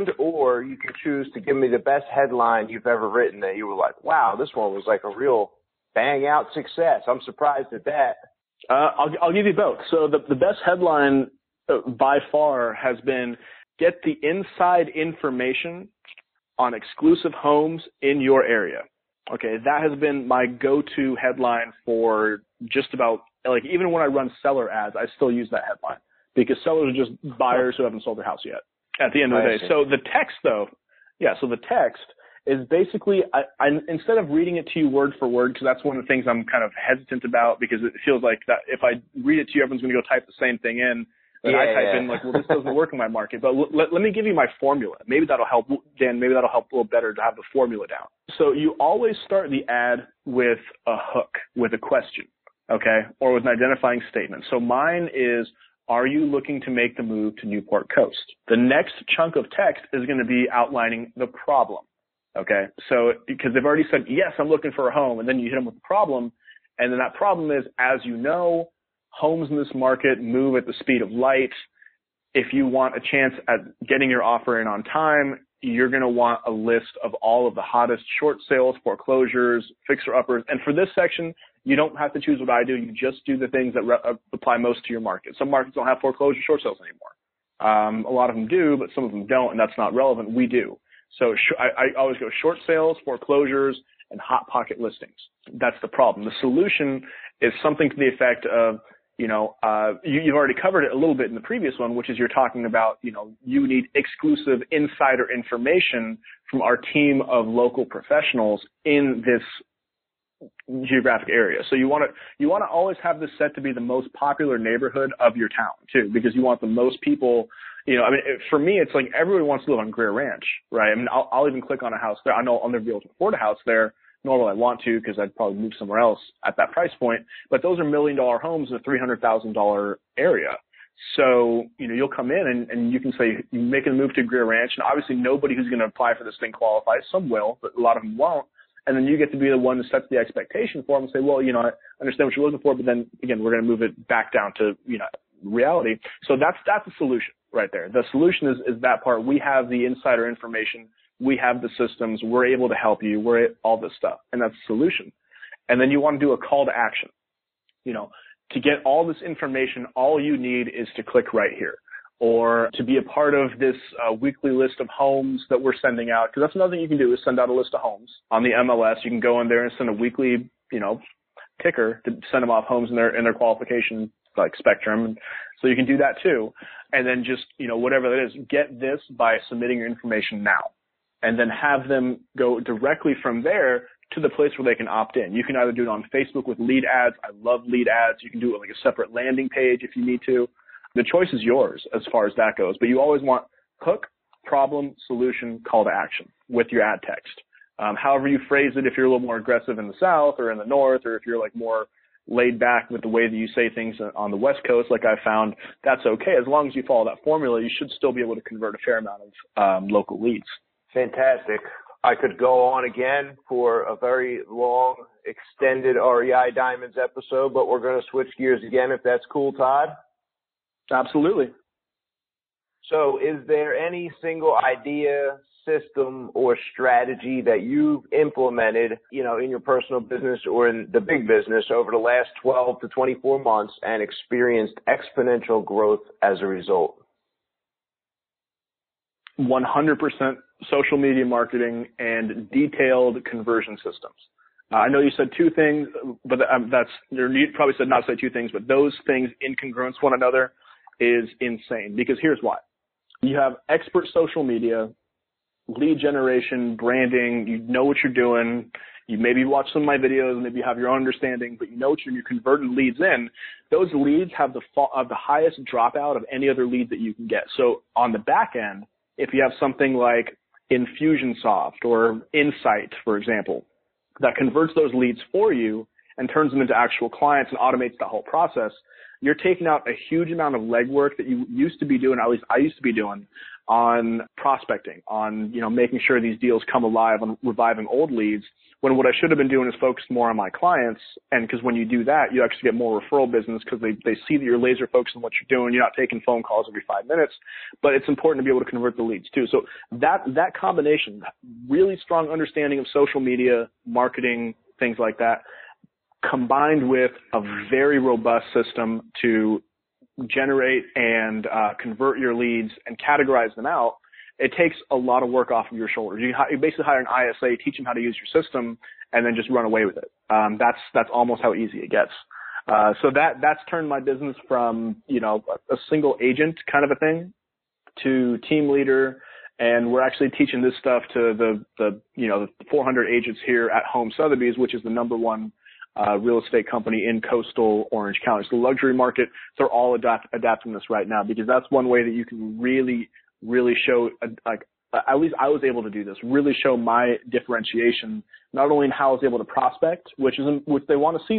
or you can choose to give me the best headline you've ever written that you were like, wow, this one was like a real bang out success. I'm surprised at that. I'll give you both. So the best headline by far has been, get the inside information on exclusive homes in your area. Okay, that has been my go-to headline for just about, even when I run seller ads, I still use that headline, because sellers are just buyers who haven't sold their house yet at the end of the day. So the text, though, so the text is basically, I instead of reading it to you word for word, because that's one of the things I'm kind of hesitant about, because it feels like that if I read it to you, everyone's going to go type the same thing in. And I type in well, this doesn't work in my market. But let me give you my formula. Maybe that'll help, Dan. Maybe that'll help a little better to have the formula down. So you always start the ad with a hook, with a question. okay, or with an identifying statement. So mine is, are you looking to make the move to Newport Coast? The next chunk of text is going to be outlining the problem, okay? So because they've already said, yes, I'm looking for a home, and then you hit them with the problem, and then that problem is, as you know, homes in this market move at the speed of light. If you want a chance at getting your offer in on time, you're going to want a list of all of the hottest short sales, foreclosures, fixer-uppers. And for this section, you don't have to choose what I do. You just do the things that apply most to your market. Some markets don't have foreclosure short sales anymore. A lot of them do, but some of them don't, and that's not relevant. We do. So I always go short sales, foreclosures, and hot pocket listings. That's the problem. The solution is something to the effect of, you've already covered it a little bit in the previous one, which is you're talking about, you need exclusive insider information from our team of local professionals in this geographic area. So you want to always have this set to be the most popular neighborhood of your town too, because you want the most people. For me, it's like everybody wants to live on Greer Ranch, right? I mean, I'll even click on a house there. I know I'll never be able to afford a house there. Nor will I want to, because I'd probably move somewhere else at that price point. But those are $1 million homes in a $300,000 area. So, you'll come in and you can say, you're making a move to Greer Ranch. And obviously nobody who's going to apply for this thing qualifies. Some will, but a lot of them won't. And then you get to be the one who sets the expectation for them and say, well, I understand what you're looking for, but then again, we're going to move it back down to, reality. So that's the solution right there. The solution is that part. We have the insider information. We have the systems. We're able to help you. We're all this stuff. And that's the solution. And then you want to do a call to action. To get all this information, all you need is to click right here, or to be a part of this weekly list of homes that we're sending out. Because that's another thing you can do is send out a list of homes on the MLS. You can go in there and send a weekly, ticker to send them off homes in their qualification spectrum. And so you can do that too. And then just, whatever that is, get this by submitting your information now. And then have them go directly from there to the place where they can opt in. You can either do it on Facebook with lead ads. I love lead ads. You can do it like a separate landing page if you need to. The choice is yours as far as that goes. But you always want hook, problem, solution, call to action with your ad text. However you phrase it, if you're a little more aggressive in the South or in the North, or if you're more laid back with the way that you say things on the West Coast, like I found, that's okay. As long as you follow that formula, you should still be able to convert a fair amount of local leads. Fantastic. I could go on again for a very long, extended REI Diamonds episode, but we're going to switch gears again if that's cool, Todd. Absolutely. So is there any single idea, system, or strategy that you've implemented, in your personal business or in the big business over the last 12 to 24 months and experienced exponential growth as a result? 100% social media marketing and detailed conversion systems. I know you said two things, but you probably said not to say two things, but those things in congruence with one another is insane, because here's why. You have expert social media, lead generation, branding, you know what you're doing, you maybe watch some of my videos, maybe you have your own understanding, but you know what you're converting leads in. Those leads have the highest dropout of any other lead that you can get. So on the back end, if you have something like Infusionsoft or Insight, for example, that converts those leads for you and turns them into actual clients and automates that whole process, you're taking out a huge amount of legwork that you used to be doing, at least I used to be doing, on prospecting, on, making sure these deals come alive, on reviving old leads, when what I should have been doing is focused more on my clients. And because when you do that, you actually get more referral business because they see that you're laser focused on what you're doing. You're not taking phone calls every 5 minutes, but it's important to be able to convert the leads too. So that combination, really strong understanding of social media, marketing, things like that, combined with a very robust system to generate and convert your leads and categorize them out, it takes a lot of work off of your shoulders. You basically hire an ISA, teach them how to use your system, and then just run away with it. That's almost how easy it gets. So that's turned my business from, a single agent kind of a thing to team leader. And we're actually teaching this stuff to the 400 agents here at Home Sotheby's, which is the number one real estate company in coastal Orange County. It's the luxury market. They're all adapting this right now, because that's one way that you can really show, at least I was able to do this, really show my differentiation, not only in how I was able to prospect, which they want to see that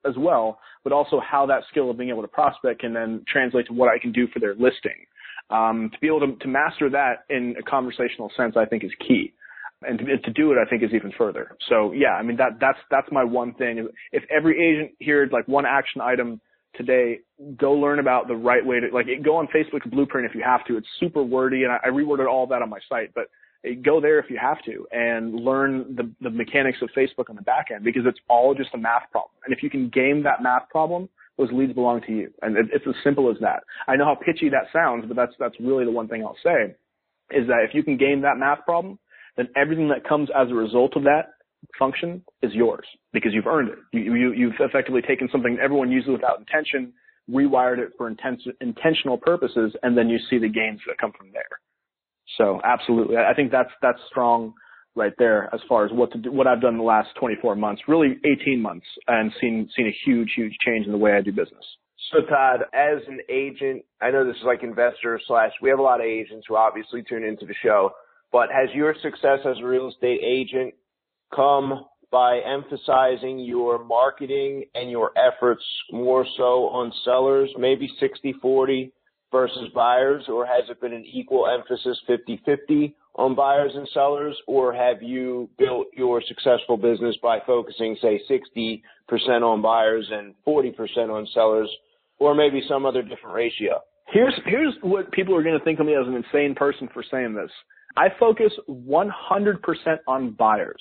as well, but also how that skill of being able to prospect can then translate to what I can do for their listing. To be able to master that in a conversational sense, I think is key. And to do it, I think, is even further. So yeah, I mean, that's my one thing. If every agent here had like one action item today, go learn about the right way to, like, go on Facebook Blueprint if you have to. It's super wordy, and I reworded all of that on my site, but go there if you have to and learn the mechanics of Facebook on the back end, because it's all just a math problem. And if you can game that math problem, those leads belong to you. And it's as simple as that. I know how pitchy that sounds, but that's really the one thing I'll say, is that if you can game that math problem, then everything that comes as a result of that function is yours, because you've earned it. You've effectively taken something everyone uses without intention, rewired it for intentional purposes, and then you see the gains that come from there. So absolutely, I think that's strong right there as far as what to do, what I've done in the last 24 months, really 18 months, and seen a huge change in the way I do business. So Todd, as an agent, I know this is like investor / we have a lot of agents who obviously tune into the show, but has your success as a real estate agent come by emphasizing your marketing and your efforts more so on sellers, maybe 60-40 versus buyers, or has it been an equal emphasis 50-50 on buyers and sellers, or have you built your successful business by focusing, say, 60% on buyers and 40% on sellers, or maybe some other different ratio? Here's what people are going to think of me as an insane person for saying this. I focus 100% on buyers.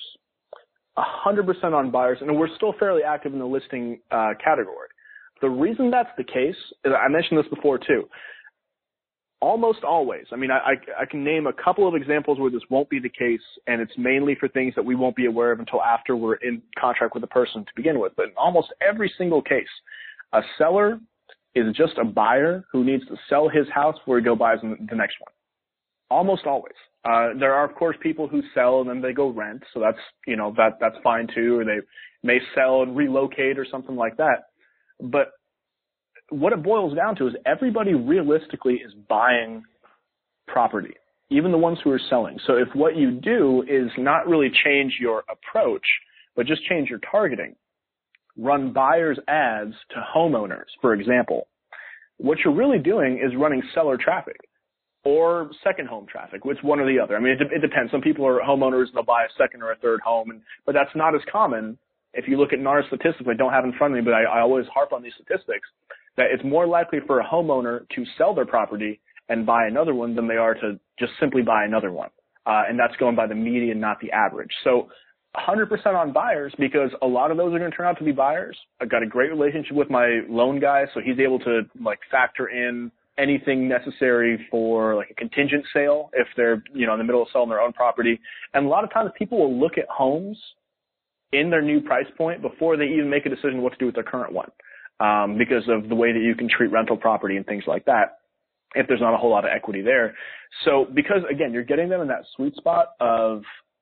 100% on buyers, and we're still fairly active in the listing category. The reason that's the case is, I mentioned this before too, almost always, I mean, I can name a couple of examples where this won't be the case, and it's mainly for things that we won't be aware of until after we're in contract with the person to begin with. But in almost every single case, a seller is just a buyer who needs to sell his house before he buys the next one. Almost always. There are, of course, people who sell and then they go rent, so that's fine too, or they may sell and relocate or something like that. But what it boils down to is everybody realistically is buying property, even the ones who are selling. So if what you do is not really change your approach, but just change your targeting, run buyers ads to homeowners, for example, what you're really doing is running seller traffic or second home traffic, which one or the other. I mean, it depends. Some people are homeowners and they'll buy a second or a third home, but that's not as common. If you look at NAR statistics, I don't have in front of me, but I always harp on these statistics, that it's more likely for a homeowner to sell their property and buy another one than they are to just simply buy another one. And that's going by the median, not the average. So 100% on buyers, because a lot of those are going to turn out to be buyers. I've got a great relationship with my loan guy, so he's able to factor in anything necessary for like a contingent sale if they're, in the middle of selling their own property. And a lot of times people will look at homes in their new price point before they even make a decision what to do with their current one, because of the way that you can treat rental property and things like that if there's not a whole lot of equity there. So because, again, you're getting them in that sweet spot of,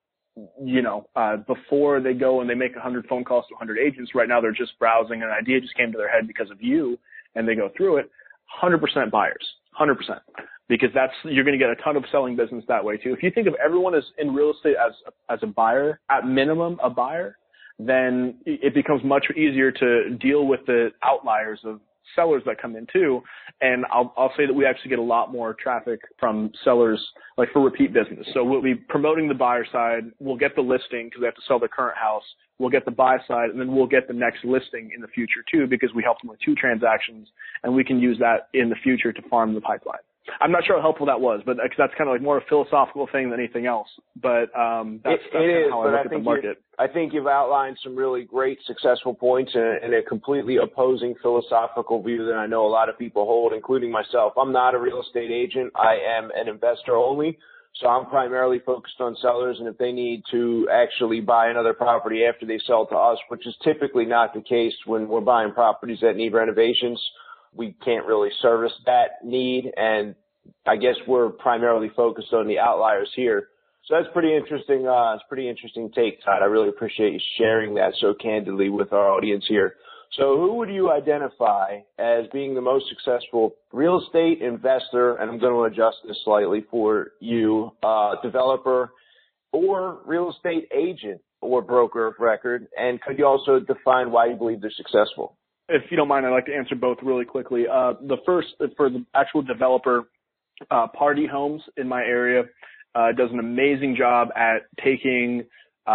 before they go and they make 100 phone calls to 100 agents, right now they're just browsing, an idea just came to their head because of you, and they go through it. 100% buyers, 100%, because you're going to get a ton of selling business that way too. If you think of everyone as in real estate as a buyer, at minimum a buyer, then it becomes much easier to deal with the outliers of sellers that come in too. And I'll say that we actually get a lot more traffic from sellers, like for repeat business. So we'll be promoting the buyer side. We'll get the listing because they have to sell their current house. We'll get the buy side, and then we'll get the next listing in the future too, because we help them with 2 transactions, and we can use that in the future to farm the pipeline. I'm not sure how helpful that was, but that's kind of like more a philosophical thing than anything else. But that's kind of how I look at the market. I think you've outlined some really great successful points in a completely opposing philosophical view that I know a lot of people hold, including myself. I'm not a real estate agent. I am an investor only. So I'm primarily focused on sellers, and if they need to actually buy another property after they sell to us, which is typically not the case when we're buying properties that need renovations, we can't really service that need, and I guess we're primarily focused on the outliers here. So that's pretty interesting. It's pretty interesting take, Todd. I really appreciate you sharing that so candidly with our audience here. So who would you identify as being the most successful real estate investor, and I'm going to adjust this slightly for you, developer or real estate agent or broker of record? And could you also define why you believe they're successful? If you don't mind, I'd like to answer both really quickly. The first, for the actual developer, Party Homes in my area does an amazing job at taking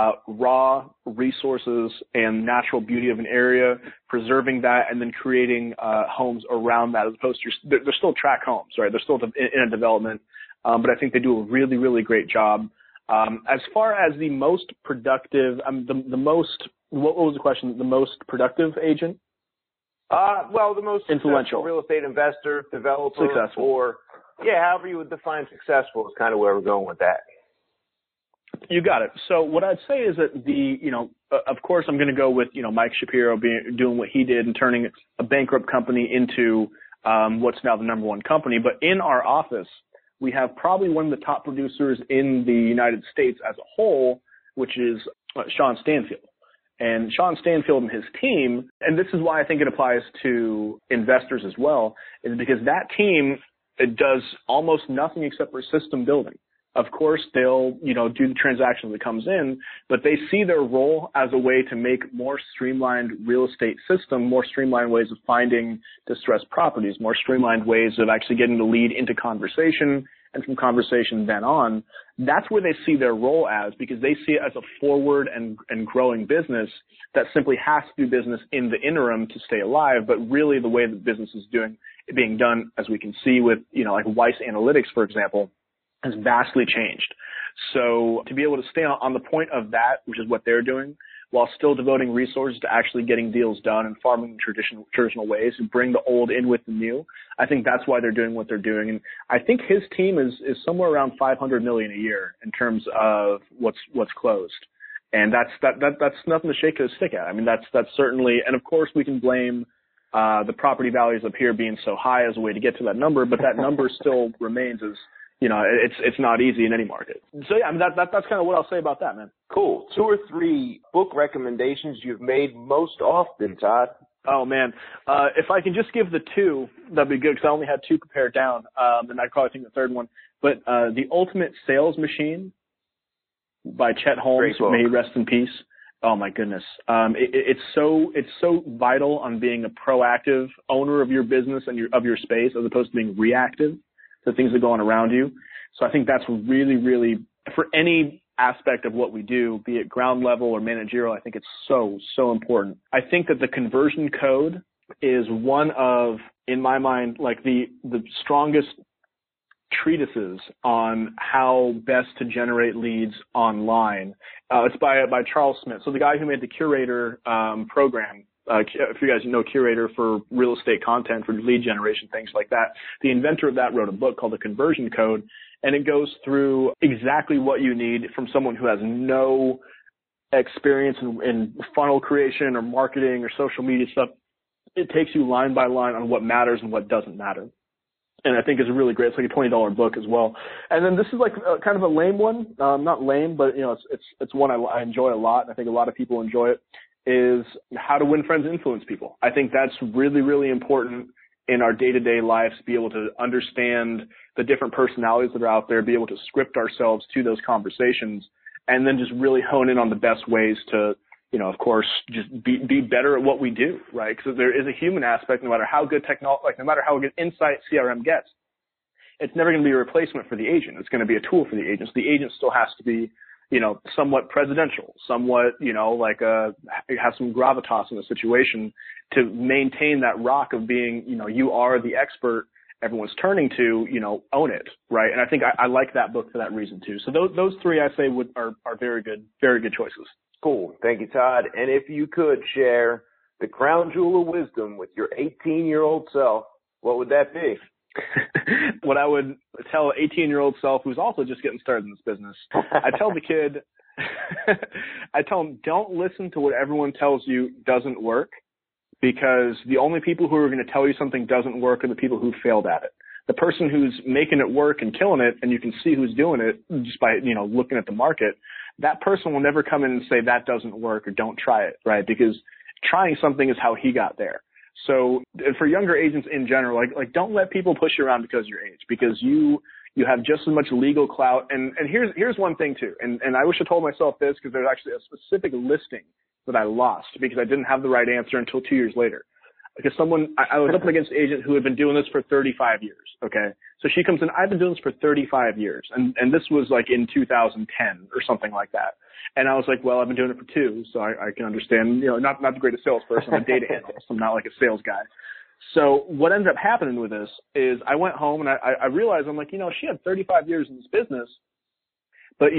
raw resources and natural beauty of an area, preserving that, and then creating homes around that, as opposed to they're still tract homes, right? They're still in a development, but I think they do a really, really great job. As far as the most productive, the most, what was the question? The most productive agent? Well, the most influential real estate investor, developer, successful, or however you would define successful is kind of where we're going with that. You got it. So what I'd say is that of course I'm going to go with, Mike Shapiro doing what he did and turning a bankrupt company into what's now the number one company. But in our office, we have probably one of the top producers in the United States as a whole, which is Sean Stanfield. And Sean Stanfield and his team, and this is why I think it applies to investors as well, is because that team does almost nothing except for system building. Of course, they'll, do the transaction that comes in, but they see their role as a way to make more streamlined real estate system, more streamlined ways of finding distressed properties, more streamlined ways of actually getting the lead into conversation, and from conversation then on. That's where they see their role as, because they see it as a forward and growing business that simply has to do business in the interim to stay alive, but really the way the business is being done, as we can see with, like Weiss Analytics, for example, has vastly changed. So to be able to stay on the point of that, which is what they're doing, while still devoting resources to actually getting deals done and farming in traditional ways and bring the old in with the new, I think that's why they're doing what they're doing. And I think his team is somewhere around $500 million a year in terms of what's closed. And that's nothing to shake a stick at. I mean, that's certainly, and of course we can blame the property values up here being so high as a way to get to that number, but that number still remains as, it's not easy in any market. So yeah, I mean, that's kind of what I'll say about that, man. Cool. 2 or 3 book recommendations you've made most often, Todd? Oh man, if I can just give the 2, that'd be good, because I only had 2 prepared down, and I'd probably think the third one. But The Ultimate Sales Machine by Chet Holmes, may he rest in peace. Oh my goodness, it's so vital on being a proactive owner of your business and of your space, as opposed to being reactive to things that go on around you. So I think that's really, really, for any aspect of what we do, be it ground level or managerial, I think it's so important. I think that the conversion code is one of, in my mind, like the strongest treatises on how best to generate leads online. It's by Charles Smith. So the guy who made the Curator program, if you guys know Curator for real estate content, for lead generation, things like that, the inventor of that wrote a book called The Conversion Code, and it goes through exactly what you need from someone who has no experience in funnel creation or marketing or social media stuff. It takes you line by line on what matters and what doesn't matter. And I think it's really great. It's like a $20 book as well. And then this is like kind of a lame one, not lame, but it's one I enjoy a lot, and I think a lot of people enjoy it, is How to Win Friends and Influence People. I think that's really, really important in our day-to-day lives, to be able to understand the different personalities that are out there, be able to script ourselves to those conversations, and then just really hone in on the best ways to, of course, just be better at what we do, right? Because there is a human aspect, no matter how good no matter how good insight CRM gets, it's never going to be a replacement for the agent. It's going to be a tool for the agent. So the agent still has to be, somewhat presidential, somewhat, have some gravitas in the situation to maintain that rock of being, you are the expert everyone's turning to, own it, right? And I think I like that book for that reason too. So those 3 I say are very good choices. Cool. Thank you, Todd. And if you could share the crown jewel of wisdom with your 18-year-old self, what would that be? What I would tell an 18-year-old self who's also just getting started in this business, I tell the kid, I tell him, don't listen to what everyone tells you doesn't work, because the only people who are going to tell you something doesn't work are the people who failed at it. The person who's making it work and killing it, and you can see who's doing it just by, looking at the market, that person will never come in and say that doesn't work or don't try it, right? Because trying something is how he got there. So for younger agents in general, like don't let people push you around because of your age, because you You have just as much legal clout. And here's one thing too. And I wish I told myself this, because there's actually a specific listing that I lost because I didn't have the right answer until 2 years later. Because I was up against an agent who had been doing this for 35 years. Okay. So she comes in, I've been doing this for 35 years. And this was like in 2010 or something like that. And I was like, well, I've been doing it for 2, so I can understand, not the greatest salesperson. I'm a data analyst. I'm not like a sales guy. So what ended up happening with this is I went home and I realized, I'm like, she had 35 years in this business, but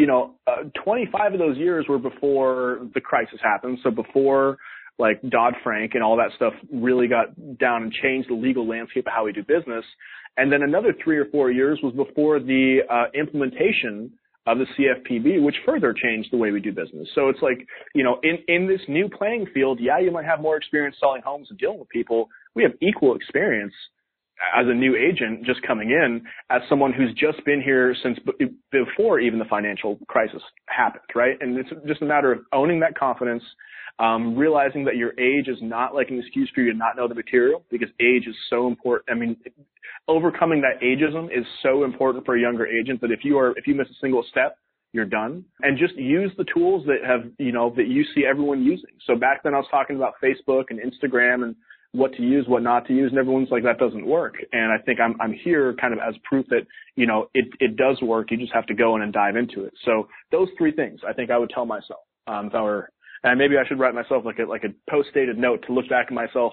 25 of those years were before the crisis happened. So before like Dodd-Frank and all that stuff really got down and changed the legal landscape of how we do business. And then another 3 or 4 years was before the implementation of the CFPB, which further changed the way we do business. So it's like, in this new playing field, yeah, you might have more experience selling homes and dealing with people. We have equal experience as a new agent just coming in as someone who's just been here since before even the financial crisis happened, right? And it's just a matter of owning that confidence, realizing that your age is not like an excuse for you to not know the material, because age is so important. I mean, overcoming that ageism is so important for a younger agent that if you miss a single step, you're done. And just use the tools that that you see everyone using. So back then I was talking about Facebook and Instagram and what to use, what not to use, and everyone's like, that doesn't work. And I think I'm here kind of as proof that, it does work. You just have to go in and dive into it. So those 3 things I think I would tell myself, if I were, and maybe I should write myself like a post-dated note to look back at myself,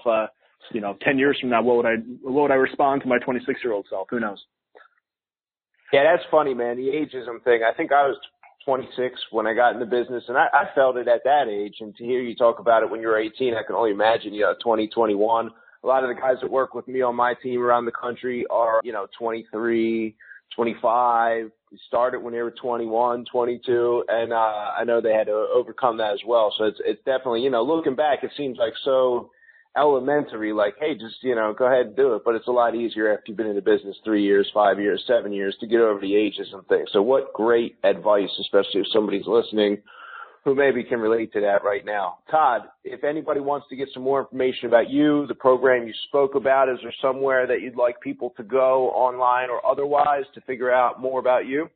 10 years from now, what would I respond to my 26-year-old self? Who knows? Yeah, that's funny, man. The ageism thing. I think I was 26 when I got in the business, and I felt it at that age. And to hear you talk about it when you were 18, I can only imagine, 20, 21. A lot of the guys that work with me on my team around the country are, 23, 25. They started when they were 21, 22, and I know they had to overcome that as well. So it's definitely, looking back, it seems like so elementary, like, hey, just, go ahead and do it. But it's a lot easier after you've been in the business 3 years, 5 years, 7 years to get over the ageism thing. So what great advice, especially if somebody's listening who maybe can relate to that right now. Todd, if anybody wants to get some more information about you, the program you spoke about, is there somewhere that you'd like people to go online or otherwise to figure out more about you?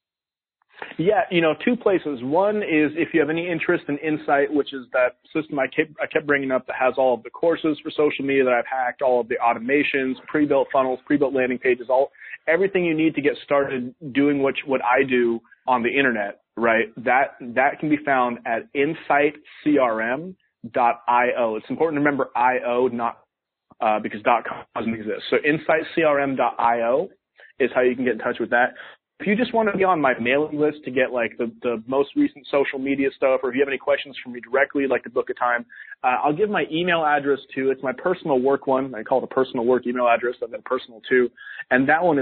Yeah, 2 places. One is if you have any interest in Insight, which is that system I kept bringing up that has all of the courses for social media that I've hacked, all of the automations, pre-built funnels, pre-built landing pages, everything you need to get started doing what I do on the internet, right? That can be found at insightcrm.io. It's important to remember IO, not because .com doesn't exist. So insightcrm.io is how you can get in touch with that. If you just want to be on my mailing list to get like the most recent social media stuff, or if you have any questions for me directly, like to book a time, I'll give my email address too. It's my personal work one. I call it a personal work email address. I've got personal too. And that one is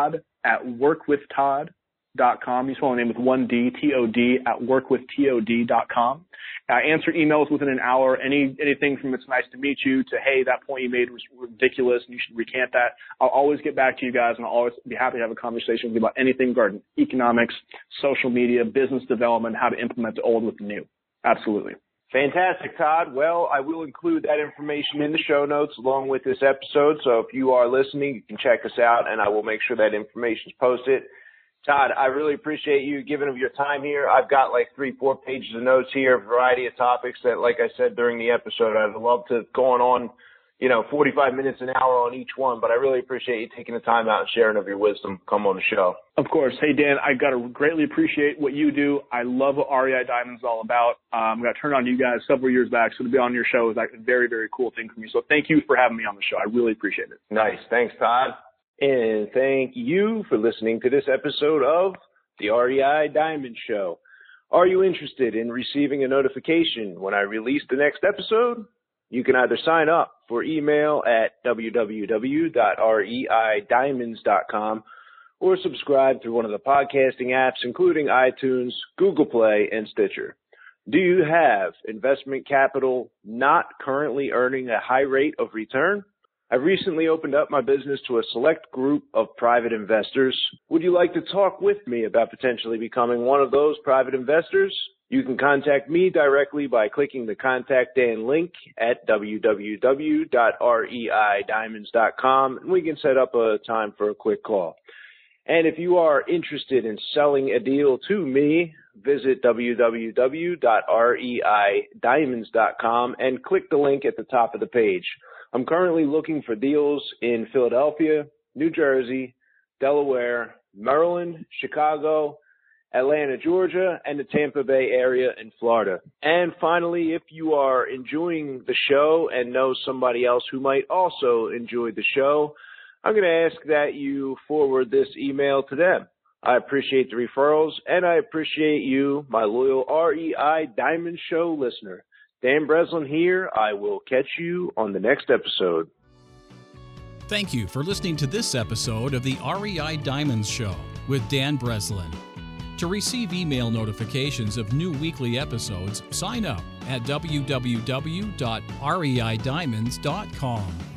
todd@workwithtodd.com. You spell my name with 1D, TOD, @workwithtod.com. I answer emails within an hour. Anything from it's nice to meet you to, hey, that point you made was ridiculous and you should recant that. I'll always get back to you guys, and I'll always be happy to have a conversation with you about anything regarding economics, social media, business development, how to implement the old with the new. Absolutely. Fantastic, Todd. Well, I will include that information in the show notes along with this episode. So if you are listening, you can check us out, and I will make sure that information is posted. Todd, I really appreciate you giving of your time here. I've got like 3-4 pages of notes here, a variety of topics that, like I said during the episode, I'd love to go on, 45 minutes, an hour on each one, but I really appreciate you taking the time out and sharing of your wisdom. Come on the show. Of course. Hey, Dan, I got to greatly appreciate what you do. I love what REI Diamond's all about. I got turned on to you guys several years back, so to be on your show is like a very, very cool thing for me. So thank you for having me on the show. I really appreciate it. Nice. Thanks, Todd. And thank you for listening to this episode of the REI Diamond Show. Are you interested in receiving a notification when I release the next episode? You can either sign up for email at www.reidiamonds.com or subscribe through one of the podcasting apps, including iTunes, Google Play, and Stitcher. Do you have investment capital not currently earning a high rate of return? I've recently opened up my business to a select group of private investors. Would you like to talk with me about potentially becoming one of those private investors? You can contact me directly by clicking the Contact Dan link at www.reidiamonds.com, and we can set up a time for a quick call. And if you are interested in selling a deal to me, visit www.reidiamonds.com and click the link at the top of the page. I'm currently looking for deals in Philadelphia, New Jersey, Delaware, Maryland, Chicago, Atlanta, Georgia, and the Tampa Bay area in Florida. And finally, if you are enjoying the show and know somebody else who might also enjoy the show, I'm going to ask that you forward this email to them. I appreciate the referrals, and I appreciate you, my loyal REI Diamond Show listener. Dan Breslin here. I will catch you on the next episode. Thank you for listening to this episode of the REI Diamonds Show with Dan Breslin. To receive email notifications of new weekly episodes, sign up at www.reidiamonds.com.